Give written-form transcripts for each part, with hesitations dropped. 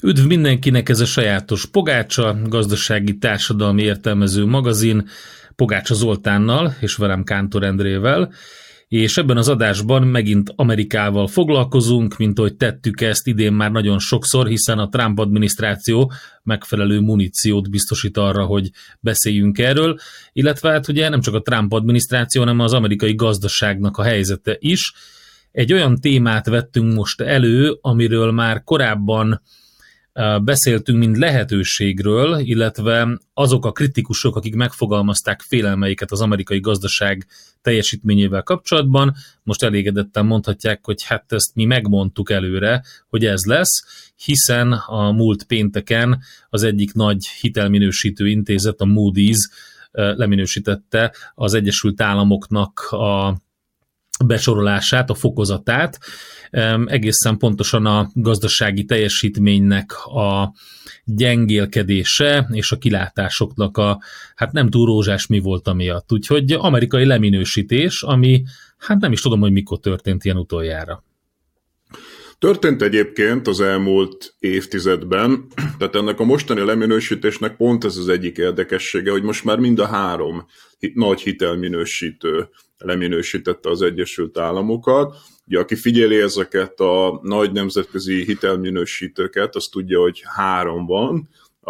Üdv mindenkinek, ez a sajátos Pogácsa, gazdasági társadalmi értelmező magazin, Pogácsa Zoltánnal és velem Kántor Endrével, és ebben az adásban megint Amerikával foglalkozunk, mint ahogy tettük ezt idén már nagyon sokszor, hiszen a Trump adminisztráció megfelelő muníciót biztosít arra, hogy beszéljünk erről, illetve hát ugye nem csak a Trump adminisztráció, hanem az amerikai gazdaságnak a helyzete is. Egy olyan témát vettünk most elő, amiről már korábban beszéltünk, mint lehetőségről, illetve azok a kritikusok, akik megfogalmazták félelmeiket az amerikai gazdaság teljesítményével kapcsolatban, most elégedetten mondhatják, hogy hát ezt mi megmondtuk előre, hogy ez lesz, hiszen a múlt pénteken az egyik nagy hitelminősítő intézet, a Moody's leminősítette az Egyesült Államoknak a besorolását, a fokozatát, egészen pontosan a gazdasági teljesítménynek a gyengélkedése és a kilátásoknak a hát nem túl rózsás mi volt amiatt. Úgyhogy amerikai leminősítés, ami hát nem is tudom, hogy mikor történt ilyen utoljára. Történt egyébként az elmúlt évtizedben, tehát ennek a mostani leminősítésnek pont ez az egyik érdekessége, hogy most már mind a három nagy hitelminősítő leminősítette az Egyesült Államokat. Ugye, aki figyeli ezeket a nagy nemzetközi hitelminősítőket, az tudja, hogy három van,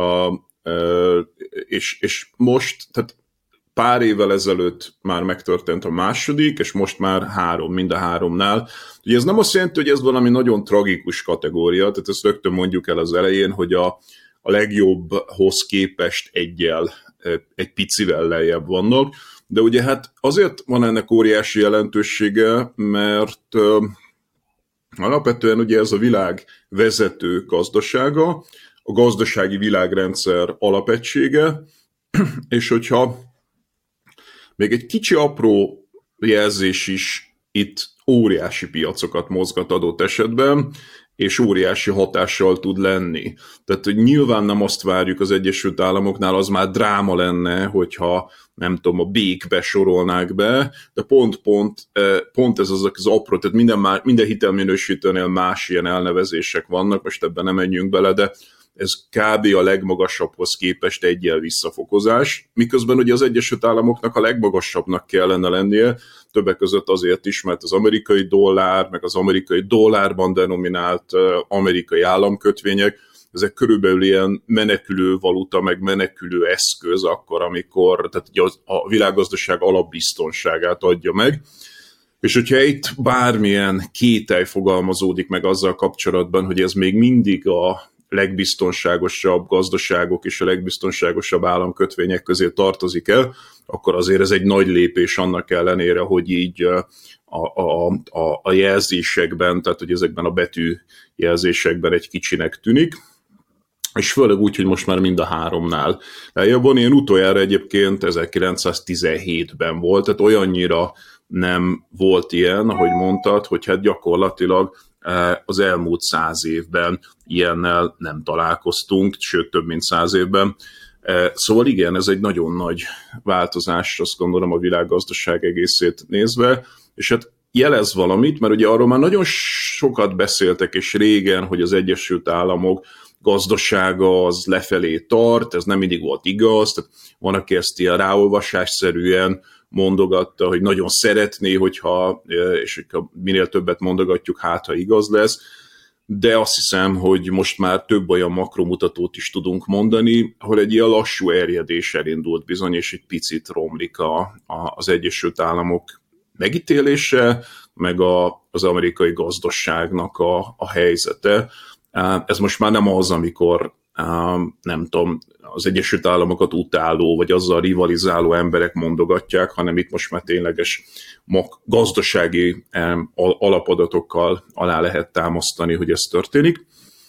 és most, tehát pár évvel ezelőtt már megtörtént a második, és most már három, mind a háromnál. Ugye ez nem azt jelenti, hogy ez valami nagyon tragikus kategória, tehát ezt rögtön mondjuk el az elején, hogy a legjobbhoz képest egy picivel lejjebb vannak, de ugye hát azért van ennek óriási jelentősége, mert alapvetően ugye ez a világ vezető gazdasága, a gazdasági világrendszer alapegysége, és hogyha még egy kicsi apró jelzés is itt óriási piacokat mozgat adott esetben, és óriási hatással tud lenni. Tehát hogy nyilván nem azt várjuk az Egyesült Államoknál, az már dráma lenne, hogyha nem tudom, a békbe sorolnák be, de pont ez az apró, tehát minden hitelminősítőnél más ilyen elnevezések vannak, most ebben nem menjünk bele, de ez kb. A legmagasabbhoz képest egyel visszafokozás, miközben ugye az Egyesült Államoknak a legmagasabbnak kellene lennie, többek között azért is, mert az amerikai dollár, meg az amerikai dollárban denominált amerikai államkötvények, ezek körülbelül ilyen menekülő valuta, meg menekülő eszköz akkor, amikor tehát a világgazdaság alapbiztonságát adja meg. És hogyha itt bármilyen kételj fogalmazódik meg azzal kapcsolatban, hogy ez még mindig a legbiztonságosabb gazdaságok és a legbiztonságosabb államkötvények közé tartozik el, akkor azért ez egy nagy lépés annak ellenére, hogy így a jelzésekben, tehát hogy ezekben a betűjelzésekben egy kicsinek tűnik, és főleg úgy, hogy most már mind a háromnál. Van ilyen utoljára egyébként 1917-ben volt, tehát olyannyira nem volt ilyen, ahogy mondtad, hogy hát gyakorlatilag az elmúlt 100 évben ilyennel nem találkoztunk, sőt több mint 100 évben. Szóval igen, ez egy nagyon nagy változás, azt gondolom a világgazdaság egészét nézve, és hát jelez valamit, mert ugye arról már nagyon sokat beszéltek, és régen, hogy az Egyesült Államok gazdasága az lefelé tart, ez nem mindig volt igaz, tehát van, aki ezt ilyen ráolvasásszerűen mondogatta, hogy nagyon szeretné, hogyha minél többet mondogatjuk, hát ha igaz lesz, de azt hiszem, hogy most már több olyan makromutatót is tudunk mondani, ahol egy ilyen lassú erjedés elindult bizony, és egy picit romlik az Egyesült Államok megítélése, meg az amerikai gazdaságnak a helyzete. Ez most már nem az, amikor nem tudom, az Egyesült Államokat utáló, vagy azzal rivalizáló emberek mondogatják, hanem itt most már tényleges gazdasági alapadatokkal alá lehet támasztani, hogy ez történik.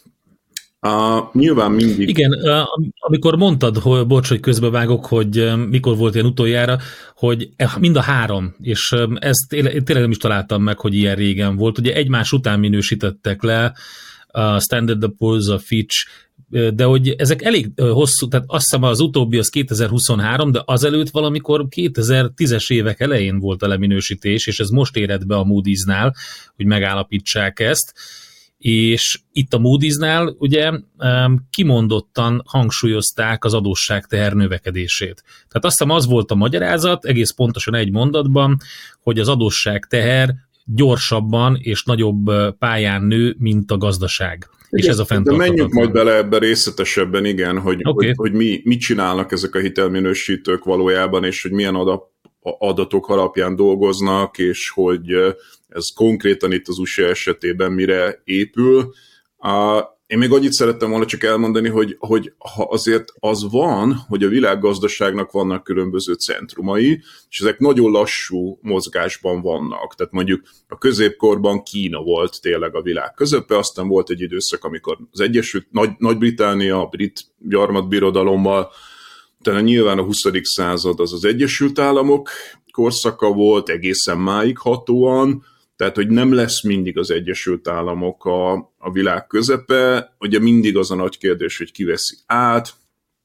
Nyilván mindig... Igen, amikor mondtad, bocs, hogy közbevágok, hogy mikor volt ilyen utoljára, hogy mind a három, és ezt tényleg nem is találtam meg, hogy ilyen régen volt. Ugye egymás után minősítettek le a Standard & Poor's, a Fitch, de hogy ezek elég hosszú, tehát azt hiszem az utóbbi az 2023, de azelőtt valamikor 2010-es évek elején volt a leminősítés, és ez most éred be a Moody's-nál, hogy megállapítsák ezt, és itt a Moody's-nál ugye kimondottan hangsúlyozták az adósságteher növekedését. Tehát azt hiszem az volt a magyarázat, egész pontosan egy mondatban, hogy az adósságteher gyorsabban és nagyobb pályán nő, mint a gazdaság. És ez a fenntarthatatlan. De menjünk majd bele ebbe részletesebben, igen, hogy mit csinálnak ezek a hitelminősítők valójában, és hogy milyen adatok alapján dolgoznak, és hogy ez konkrétan itt az USA esetében mire épül. Én még annyit szerettem volna csak elmondani, hogy ha azért az van, hogy a világgazdaságnak vannak különböző centrumai, és ezek nagyon lassú mozgásban vannak. Tehát mondjuk a középkorban Kína volt tényleg a világ közepe, aztán volt egy időszak, amikor az Egyesült Nagy-Britannia, a brit gyarmatbirodalommal, utána nyilván a 20. század az Egyesült Államok korszaka volt, egészen máig hatóan, tehát, hogy nem lesz mindig az Egyesült Államok a világ közepe, ugye mindig az a nagy kérdés, hogy ki veszi át,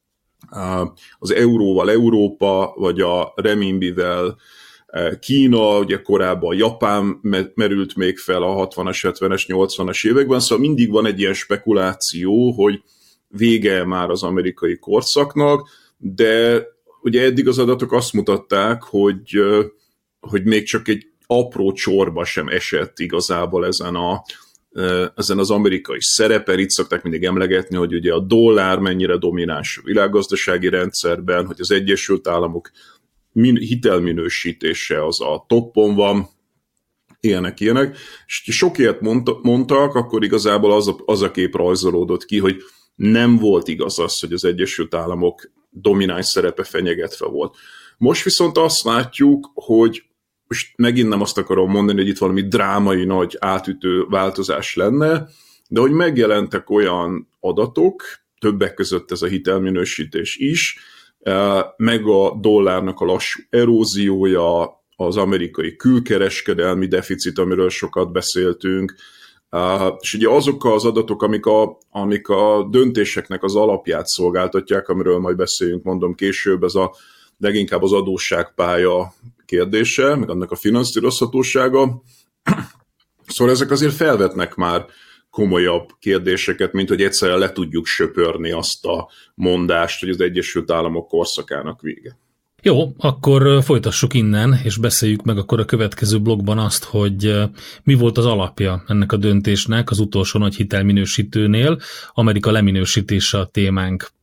az euróval Európa, vagy a renminbivel Kína, ugye korábban Japán merült még fel a 60-as, 70-es, 80-as években, szóval mindig van egy ilyen spekuláció, hogy vége már az amerikai korszaknak, de ugye eddig az adatok azt mutatták, hogy még csak egy apró csorba sem esett igazából ezen az amerikai szerepen. Itt szokták mindig emlegetni, hogy ugye a dollár mennyire domináns a világgazdasági rendszerben, hogy az Egyesült Államok hitelminősítése az a toppon van, ilyenek. És sok ilyet mondtak, akkor igazából az a kép rajzolódott ki, hogy nem volt igaz az, hogy az Egyesült Államok domináns szerepe fenyegetve volt. Most viszont azt látjuk, hogy most megint nem azt akarom mondani, hogy itt valami drámai nagy átütő változás lenne, de hogy megjelentek olyan adatok, többek között ez a hitelminősítés is, meg a dollárnak a lassú eróziója, az amerikai külkereskedelmi deficit, amiről sokat beszéltünk, és ugye azok az adatok, amik a döntéseknek az alapját szolgáltatják, amiről majd beszéljünk, mondom később, ez a leginkább az adósságpálya kérdése, meg annak a finanszírozhatósága. Szóval ezek azért felvetnek már komolyabb kérdéseket, mint hogy egyszerűen le tudjuk söpörni azt a mondást, hogy az Egyesült Államok korszakának vége. Jó, akkor folytassuk innen, és beszéljük meg akkor a következő blogban azt, hogy mi volt az alapja ennek a döntésnek az utolsó nagy hitelminősítőnél. Amerika leminősítése a témánk.